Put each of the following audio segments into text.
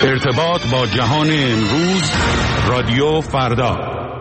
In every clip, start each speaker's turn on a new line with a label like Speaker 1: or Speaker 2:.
Speaker 1: ارتباط با جهان امروز، رادیو فردا.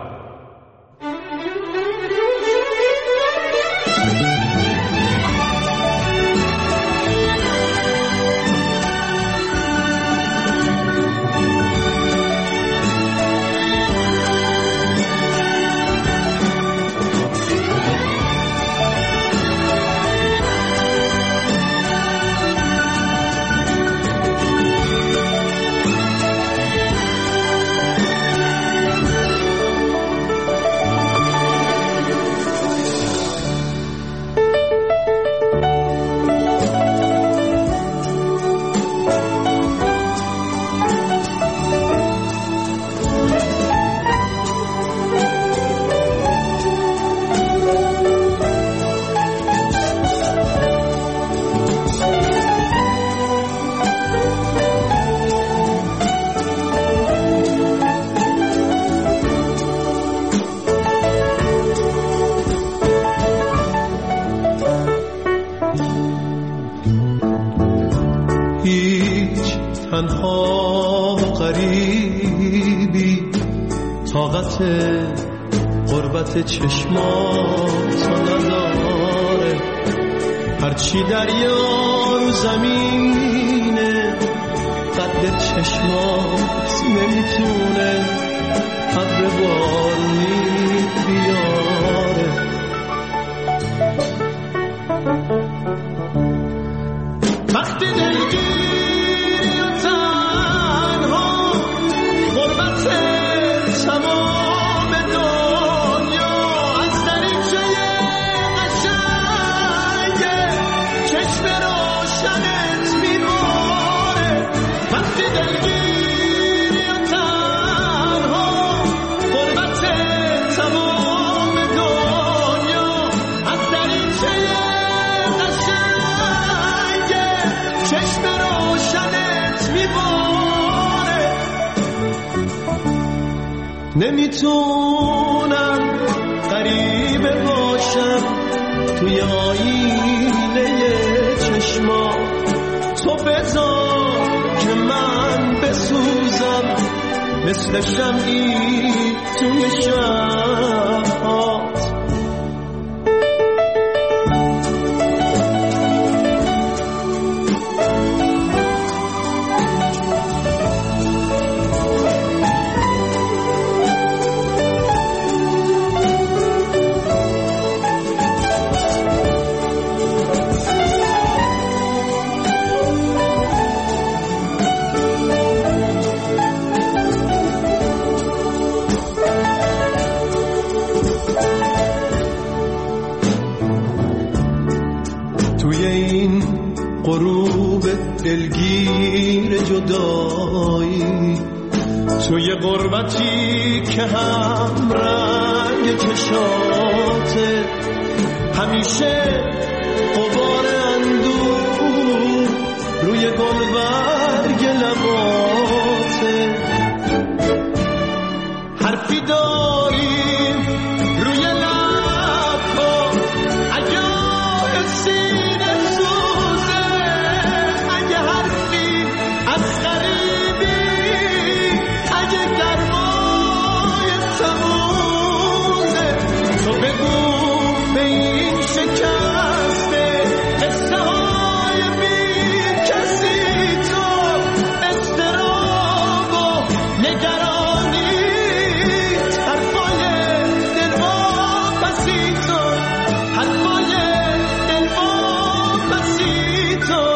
Speaker 2: تنها غریبی طاقت غربت چشماتو نداره، هرچی دریا رو زمینه قد چشمات نمیتونه ابر بارونی بیاره. وقتی دلگیری و تنها غربت تمام دنیا از دریچه قشنگه چشم روشنت میباره. وقتی دلگیری و تنها غربت تمام دنیا از دریچه چشم روشنت میباره. نمیتونم غریبه باشم توی آینه چشما، تو بذار که من بسوزم مثل شمعی توی شب‌هات. غروب دلگیر جدایی توی غربتی که هم رنگ چشاته، همیشه غبار اندوه روی گلبرگ لباته. حرفی داریم روی لبها اگه سینه سوزه، اگه حرفی از غریبی، اگه گرمای تموزه، تو بگو به این شکسته قصه های بی کسی، تو اضطراب و نگرانی، حرفای دلواپسی تو، حرفای دلواپسی تو.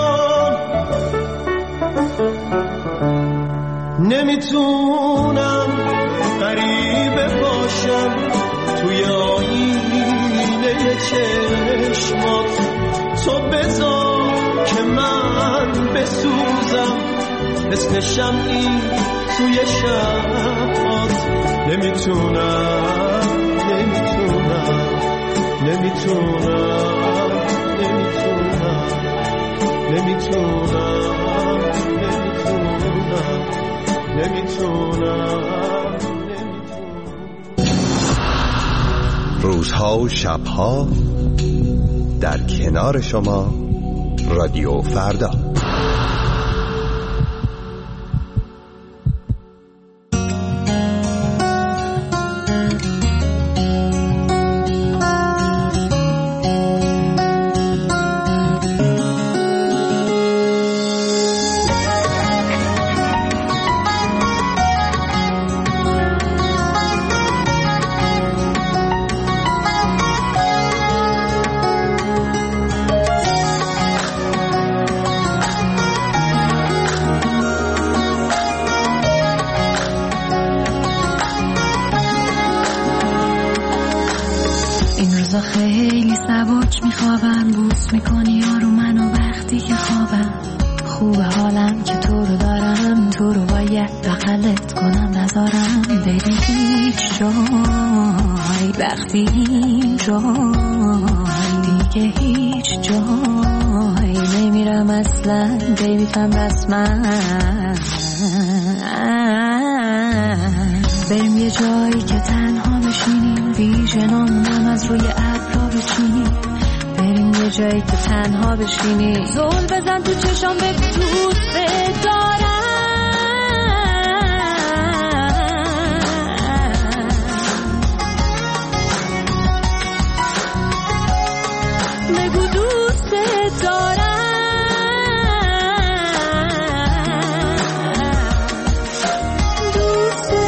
Speaker 2: نمیتونم غریبه باشم توی آینه چشمات، تو بذار که من بسوزم مثل شمعی توی شبات. نمیتونم نمیتونم نمیتونم نمیتونم نمیتونم نمیتونم نمیتونم.
Speaker 3: روزها و شبها در کنار شما، رادیو فردا.
Speaker 4: شبا خیلی سبک میخوابم، بوس میکنی یارو منو وقتی که خوابم. خوبه حالم که تو رو دارم، تو رو باید بغلت کنم نذارم بری هیچ جای. وقتی این جای دیگه هیچ جای نمیرم اصلا، بیبی تم رسما. بریم یه جایی که تنها بشینیم، ویژنامونم از روی ابرا بچینیم. بریم یه جایی که تنها بشینیم، زل بزن تو چشام بگو دوست دارم. بگو دوست دارم. دوست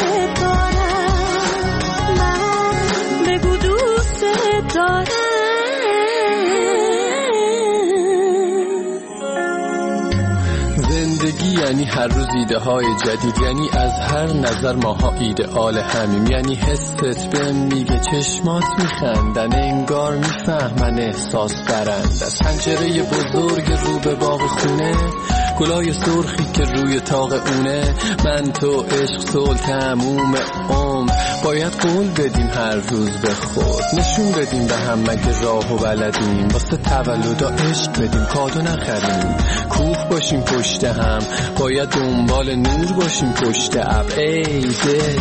Speaker 4: دارم من، بگو دوست دارم.
Speaker 5: زندگی یعنی هر روز ایده های جدید، یعنی از هر نظر ماها ایدئال همیم. یعنی حست بهم میگه چشمات میخندن، انگار میفهمن احساس برند. از پنجره بزرگ رو به باغ خونه، گلای سرخی که روی طاق اونه. من تو عشق صلح تموم عمر، باید قول بدیم هر روز به خود. نشون بدیم به هم مگه راه و بلدیم، واسه تولدا عشق بدیم کادو نخریم. کوه باشیم پشت هم، باید دنبال نور باشیم پشت ابر. ای ده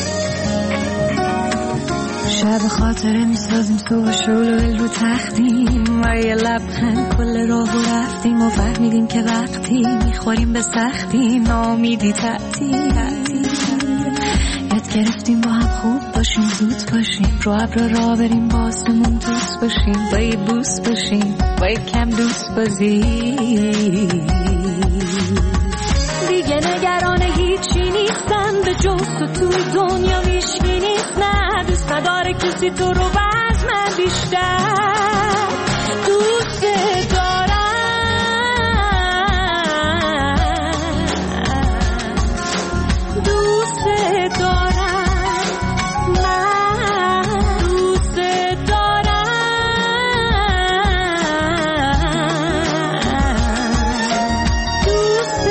Speaker 4: شب خاطره میسازیم، صبح شلوغ رو تختیم و یه لبخند کل راه رفتیم و فهمیدیم که وقتی میخوریم به سختی نامیدی تعطیل. یاد گرفتیم با هم خوب باشیم، زود باشیم، رو ابر را بریم با آسمون دوست باشیم، با یه بوس باشیم، با یه کم دوست بازیم. دیگه نگران هیچی نیستم، به جز تو توی دنیا هیچکی نیست. نه دوست نداره کسی تو رو از من بیشتر. دوست دارم دوست دارم من، دوست دارم دوست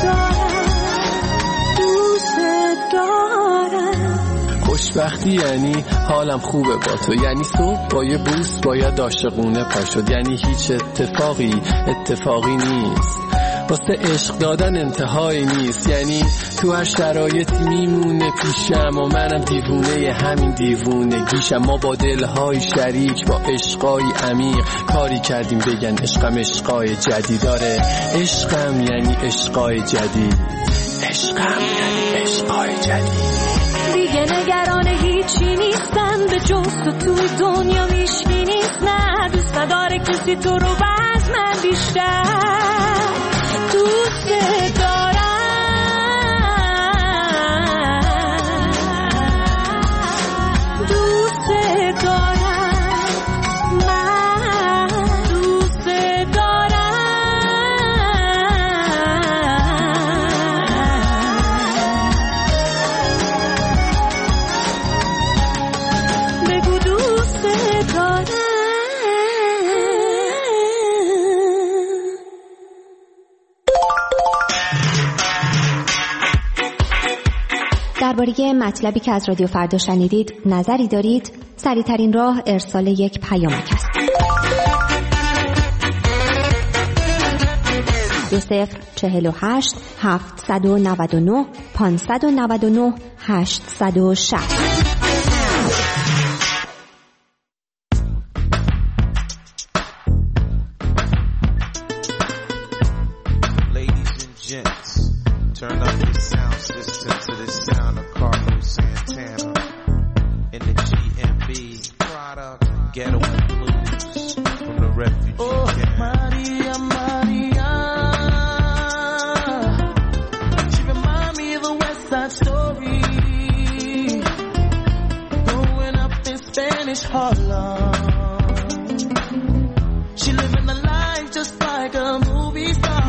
Speaker 4: دارم.
Speaker 5: خوشبختی یعنی حالم خوبه با تو، یعنی صبح با یه بوس باید عاشقونه پا شد. یعنی هیچ اتفاقی نیست، واسه عشق دادن انتهایی نیست. یعنی تو هر شرایطی میمونه پیشم و منم دیوونه همین دیوونگیشم. ما با دلهای شریک، با عشقای عمیق کاری کردیم بگن عشقم عشقای جدید. داره عشقم یعنی عشقای جدید، عشقم یعنی عشقای جدید.
Speaker 4: دیگه نگران هیچی نیستم، به جز تو توی دنیا هیچکی نیست. نه دوست نداره کسی تو رو از من بیشتر. دوست دارم دوست دارم من، دوست دارم بگو دوست دارم.
Speaker 6: درباره مطلبی که از رادیو فردا شنیدید نظری دارید؟ سریع‌ترین راه ارسال یک پیامک است. 2048 799 599 860.
Speaker 7: Turn up the sound system to the sound of Carlos Santana in the GMB product Ghetto Blues from the refugee camp.
Speaker 2: Maria, Maria, she remind me of a West Side Story, growing up in Spanish Harlem. She living a life just like a movie star.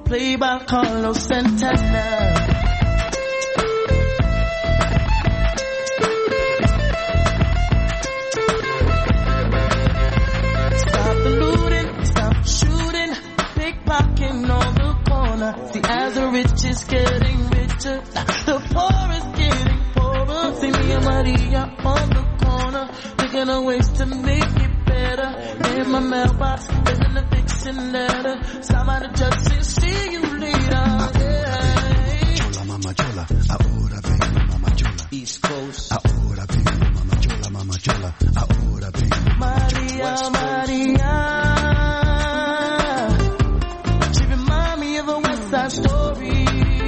Speaker 2: played by Carlos Santana. Stop the looting, stop shooting, pickpocketing on the corner. See, as the rich is getting richer, the poor is getting poorer. See me and Maria on the corner, thinking of ways to make it better. In my mailbox, there's an eviction letter. Somebody just said, see you later.
Speaker 8: Chola, mama chola, ahora vengo, mama chola.
Speaker 2: East Coast,
Speaker 8: ahora vengo, mama chola, ahora vengo.
Speaker 2: Maria, Maria. She remind me of a West Side Story.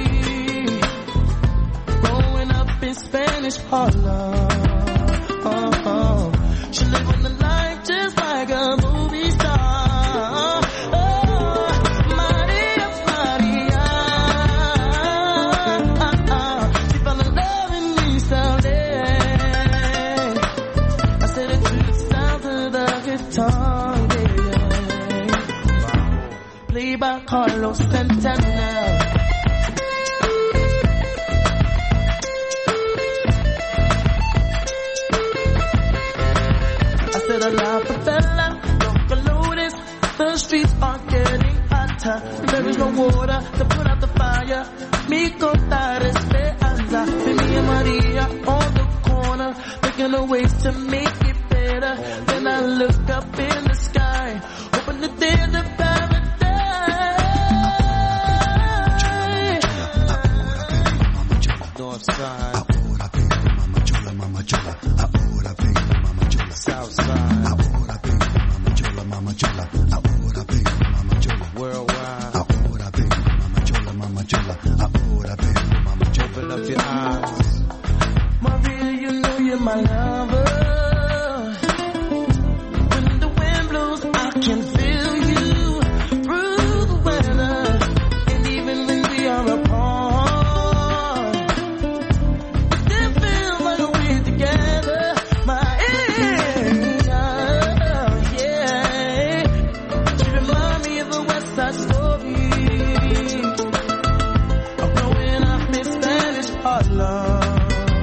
Speaker 2: Growing up in Spanish Harlem. She live on the line just like a movie star. Maria, Maria. She fell in love with me someday. I said it to the sound of the guitar, yeah. Played by Carlos Santana. A la favela, don't notice. The streets are getting hotter. There is no water to put out the fire. Mi contar esperanza. Me and Maria on the corner, thinking of ways to make it better. Then I look up in the sky, hoping that there's a paradise. North side,
Speaker 8: ahora vengo, mama chola, ahora vengo, mama chola.
Speaker 2: South side.
Speaker 8: Ahora vengo, mama chola, ahora vengo, mama chola.
Speaker 2: Worldwide.
Speaker 8: Ahora vengo, mama chola, ahora vengo, mama chola.
Speaker 2: Open up your eyes. Maria, you know you're my lover. When the wind blows, I can feel you through the weather. And even when we are apart, it still feels like we're together. My Story of growing up in Spanish Harlem.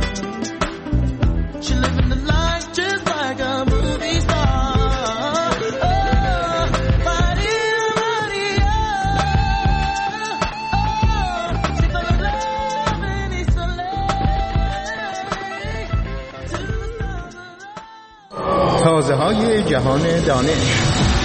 Speaker 2: She living the life just like a movie star. Oh, Maria, Maria. Oh, she fell in love in East LA. To the stars of
Speaker 9: تازه‌های جهان دانش.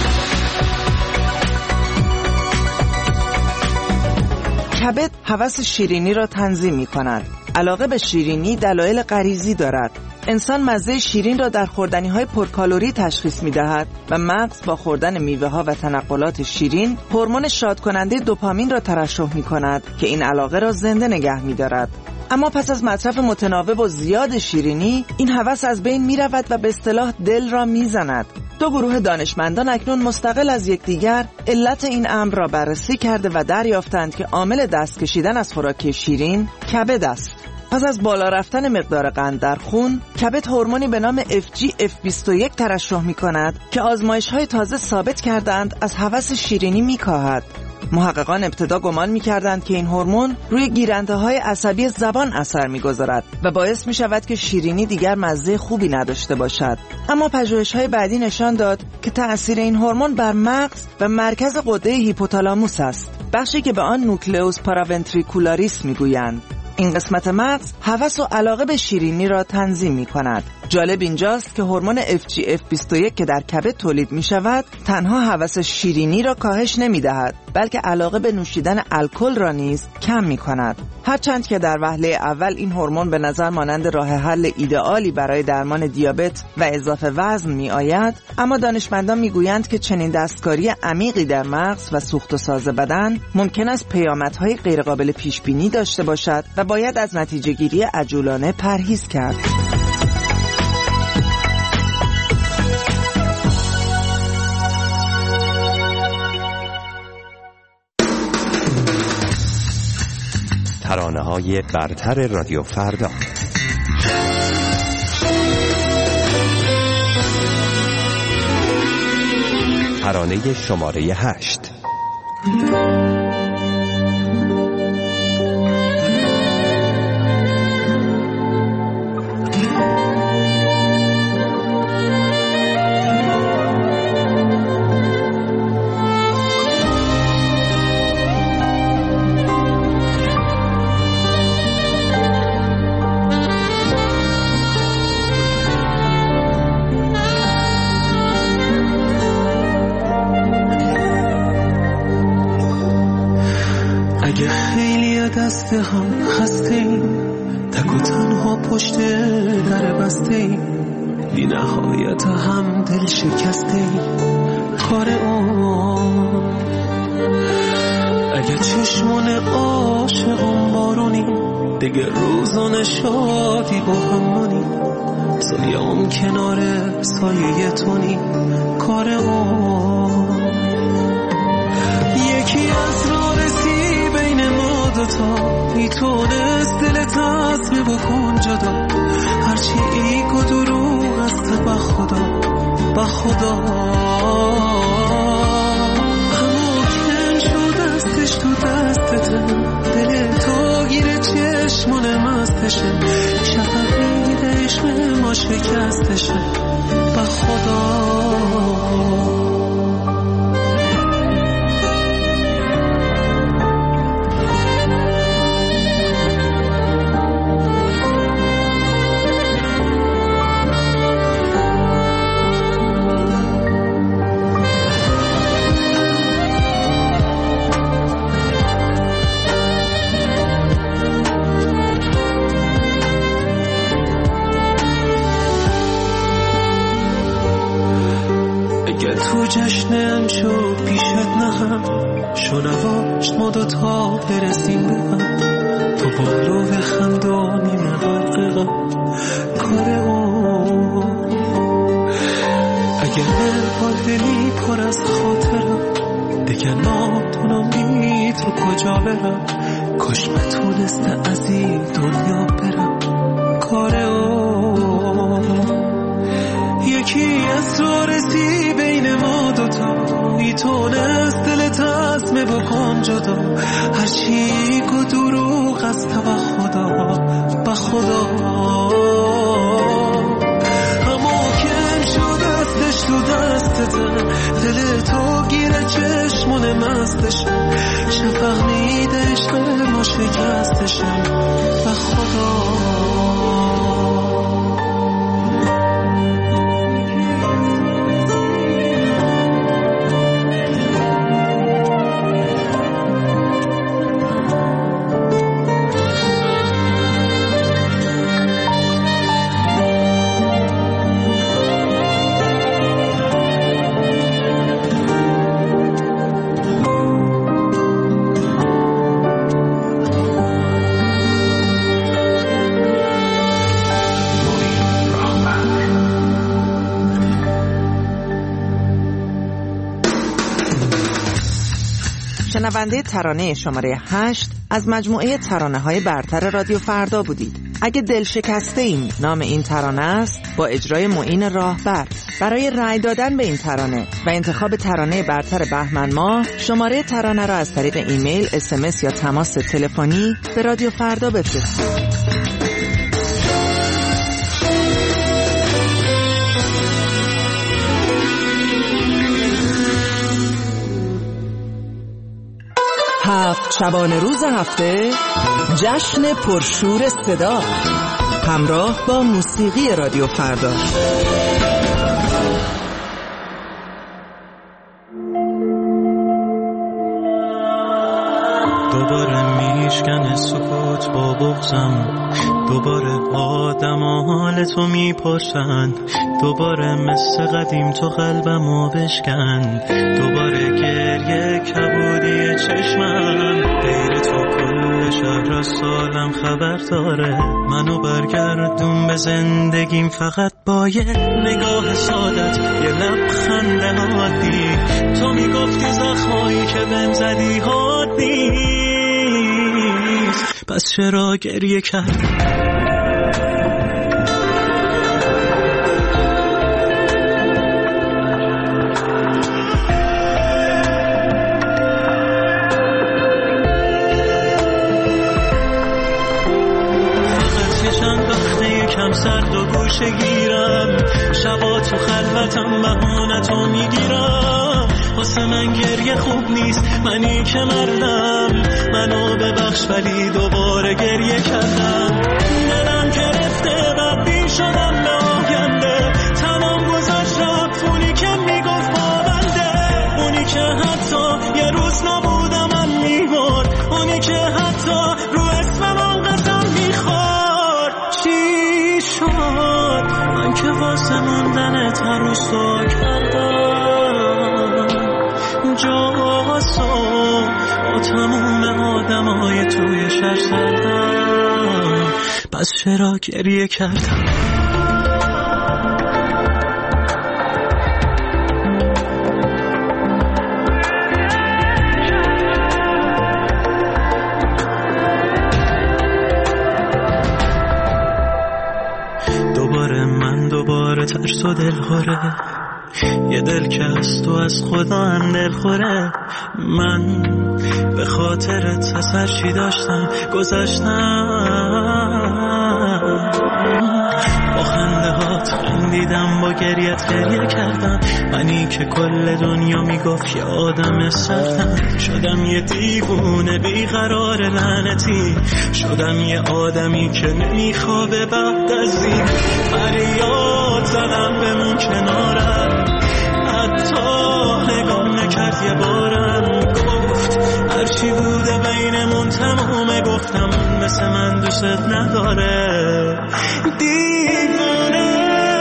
Speaker 10: کبد هوس شیرینی را تنظیم می کند. علاقه به شیرینی دلایل غریزی دارد. انسان مزه شیرین را در خوردنی‌های پرکالری تشخیص می‌دهد و مغز با خوردن میوه‌ها و تنقلات شیرین هورمون شادکننده دوپامین را ترشح می‌کند که این علاقه را زنده نگه می‌دارد. اما پس از مصرف متناوب و زیاد شیرینی این هوس از بین می‌رود و به اصطلاح دل را می‌زند. دو گروه دانشمندان اکنون مستقل از یکدیگر علت این امر را بررسی کرده و دریافتند که عامل دست کشیدن از خوراک شیرین کبد است. پس از بالا رفتن مقدار قند در خون، کبد هورمونی به نام FGF21 ترشح می‌کند که آزمایش‌های تازه ثابت کردند از هوس شیرینی می‌کاهد. محققان ابتدا گمان می‌کردند که این هورمون روی گیرنده‌های عصبی زبان اثر می‌گذارد و باعث می‌شود که شیرینی دیگر مزه خوبی نداشته باشد. اما پژوهش‌های بعدی نشان داد که تأثیر این هورمون بر مغز و مرکز غده هیپوتالاموس است، بخشی که به آن نوکلئوس پاراونتریکولاریس می‌گویند. این قسمت مغز هوس و علاقه به شیرینی را تنظیم می‌کند. جالب اینجاست که هورمون FGF21 که در کبد تولید می‌شود تنها هوس شیرینی را کاهش نمی‌دهد، بلکه علاقه به نوشیدن الکل را نیز کم می‌کند. هرچند که در وهله اول این هورمون به نظر مانند راه حل ایدئالی برای درمان دیابت و اضافه وزن می‌آید، اما دانشمندان می‌گویند که چنین دستکاری عمیقی در مغز و سوخت و ساز بدن ممکن است پیامدهای غیرقابل پیش‌بینی داشته باشد و باید از نتیجه‌گیری عجولانه پرهیز کرد.
Speaker 3: ترانه‌های برتر رادیو فردا. ترانه شماره 8.
Speaker 11: اگه خیلی دست هم خسته ایم، تک و تنها پشت در بسته ایم، بی نهایت هم دل شکسته ایم، کار اون اگه چشمون عاشقون بارونی، دیگه روزان شادی با همونی، سایه‌ام کنار سایه تونی، کار اون یکی از راه رسی بین ما دوتا، میتونست دلت عزم بکن جدا، هرچی ایک و دروغ است به خدا، به خدا تو دستته، دل تو گیره چشمون مستشه، شفقی عشق ما شکستشه، به خدا جشنم شو پیشت نهم، شنواش ما دوتا برسیم به هم، تو بالو خندانی مغرقم، کار اون اگر با دلی پر از خاطرم، دیگه ناتونم نیت رو کجا برم، کاش بتونسته از این دنیا برم، کار اون یکی از تو رسی بین ما دوتا، میتونست دلت عزم بکن جدا، هرچی که دروغ است به خدا، به خدا اما کم شد دستش تو دستته، دل تو گیره چشمون مستشه، شفق میده عشق ما شکستشه، به خدا
Speaker 10: شنونده ترانه شماره 8 از مجموعه ترانه‌های برتر رادیو فردا بودید. اگه دل شکسته ایم نام این ترانه است، با اجرای معین راهبر. برای رأی دادن به این ترانه و انتخاب ترانه برتر بهمن ماه، شماره ترانه را از طریق ایمیل، SMS یا تماس تلفنی به رادیو فردا بفرستید. 7 شبانه روز هفته، جشن پرشور صدا، همراه با موسیقی رادیو فردا.
Speaker 11: دوباره میشکنه سکوت با بغضم، دوباره آدم حال تو میپرسن، دوباره مثل قدیم تو قلبمو بشکن، دوباره گریه کبودی چشمم، غیر تو کل شهر از سالم خبر داره، منو برگردون به زندگیم فقط با یه نگاه سادت، یه لبخند عادی، تو میگفتی زخمایی که بهم زدی حادی، پس چرا گریه کردی؟ سرد و گوشه گیرم، شبا تو خلوتم بهونتو میگیرم، واسه من گریه خوب نیست، منی که مردم، منو ببخش ولی دوباره گریه کردم، دلم گرفته بدبین شدم به آینده، تمام گذاشت رفت اونی که میگفت با بنده، اونی که حتی یه روز نبودم من میبرد، اونی که هر روز دعا کردم جاسو با تموم آدمای توی شهر سردم، پس چرا گریه کردم؟ دوباره ترس و دلخوره، یه دل که از تو از خدا هم دلخوره. من به خاطرت از هر چی داشتم گذاشتم، با خنده هات خندیدم، با گریت گریه کردم. منی که کل دنیا میگفت یه آدم سردم، شدم یه دیوونه بیقرار لعنتی، شدم یه آدمی که نمیخوابه بعد از این. فریاد زدم بمون کنارم، حتی نگام نکرد یه بارم، گفت هرچی بوده بینمون تمومه، گفتم مثل من دوست نداره دیوونه.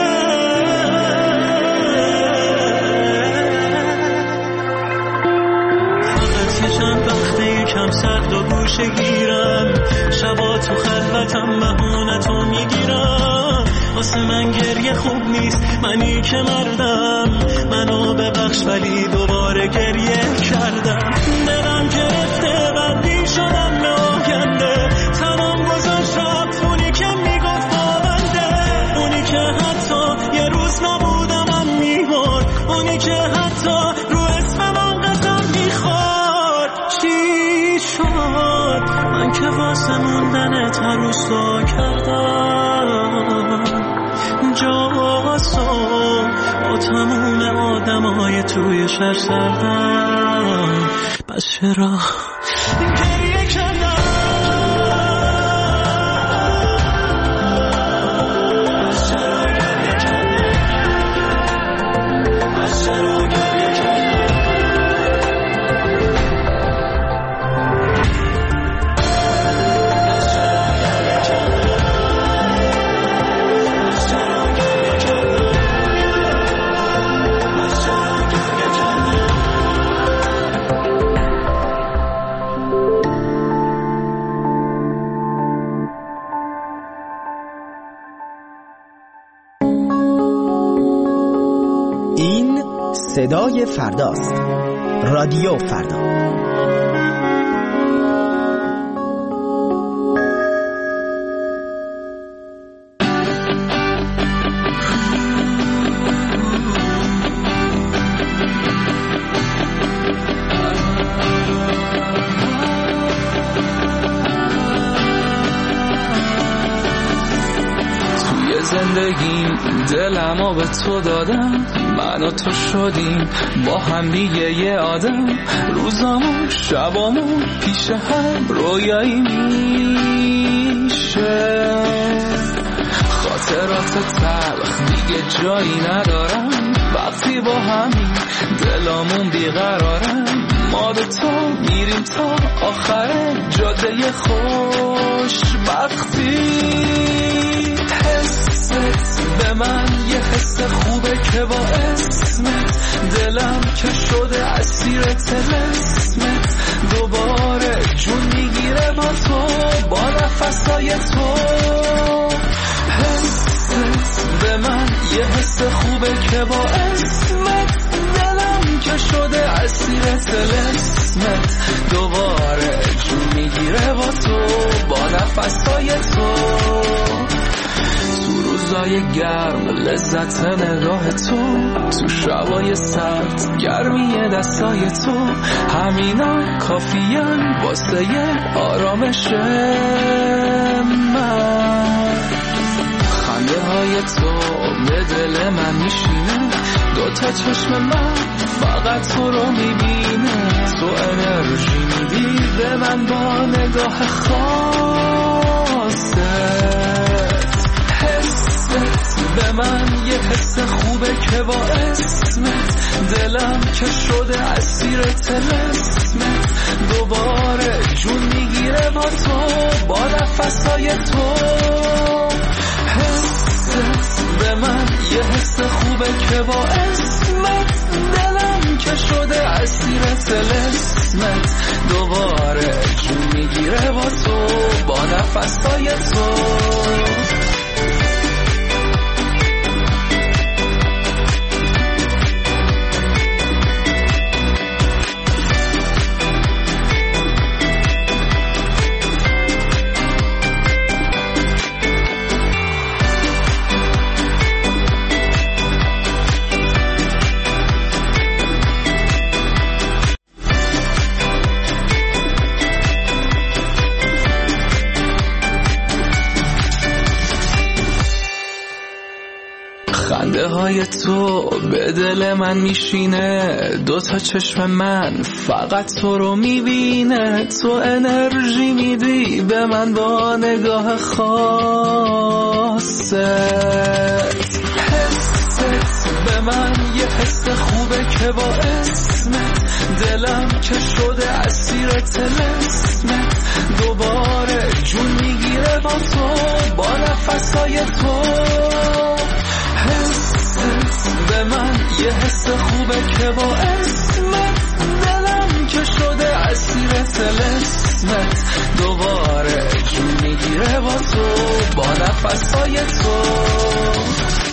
Speaker 11: فقط یه چند وقته یکم سرد و گوشه گیرم، شبا تو خلوتم بهونتو میگیرم. واسه من گریه خوب نیست، منی که مردم، منو ببخش ولی دوباره گریه کردم. دلم گرفته بندی شدم به آینده، تنم گذاشت رفت اونی که میگفت بابنده، اونی که حتی یه روز نبودم من میبرد، اونی که حتی رو اسمم قسم میخورد. چی شد من که واسه موندنت هر روز دعا کردم جاسو با تموم آدمای توی شهر سردم، پس چرا گریه کردم؟
Speaker 12: صدای فرداست. رادیو فردا.
Speaker 5: توی زندگیم دلمو به تو دادم، من و تو شدیم با هم دیگه یه آدم، روزامون شبامون پیش هم رویایی میشه، خاطرات تلخ دیگه جایی ندارم، وقتی با همین دلامون بیقرارم، ما دوتا میریم تا آخر جاده خوشبختی. به من یه حس خوبه که با اسمت دلم که شده اسیر طلسمت، دوباره جون میگیره با تو، با نفسای تو. حست به من یه حس خوبه که با اسمت دلم که شده اسیر طلسمت، دوباره جون میگیره با تو، با نفسای تو. روزای گرم لذت نگاه تو، تو شبای سرد گرمی دستای تو، همینا کافیان واسه آرامش من. خنده های تو به دل من میشینه، دوتا چشم من فقط تو رو میبینه، تو انرژی میدی به من با نگاه خاصه. به من یه حس خوبه که با اسمت دلم که شده اسیر طلسمت، دوباره جون میگیره با تو، با نفسای تو. حست
Speaker 2: به من یه حس خوبه که با اسمت دلم که شده اسیر طلسمت دوباره جون میگیره با تو با نفسای تو خنده های تو به دل من میشینه دوتا چشم من فقط تو رو میبینه تو انرژی میدی به من با نگاه خاصت حست به من یه حس خوبه که با اسمت دلم که شده اسیر طلسمت دوباره جون میگیره با تو با نفسای تو به من یه حس خوبه که با اسمت دلم که شده اسیر طلسمت دوباره جون میگیره با تو با نفسای تو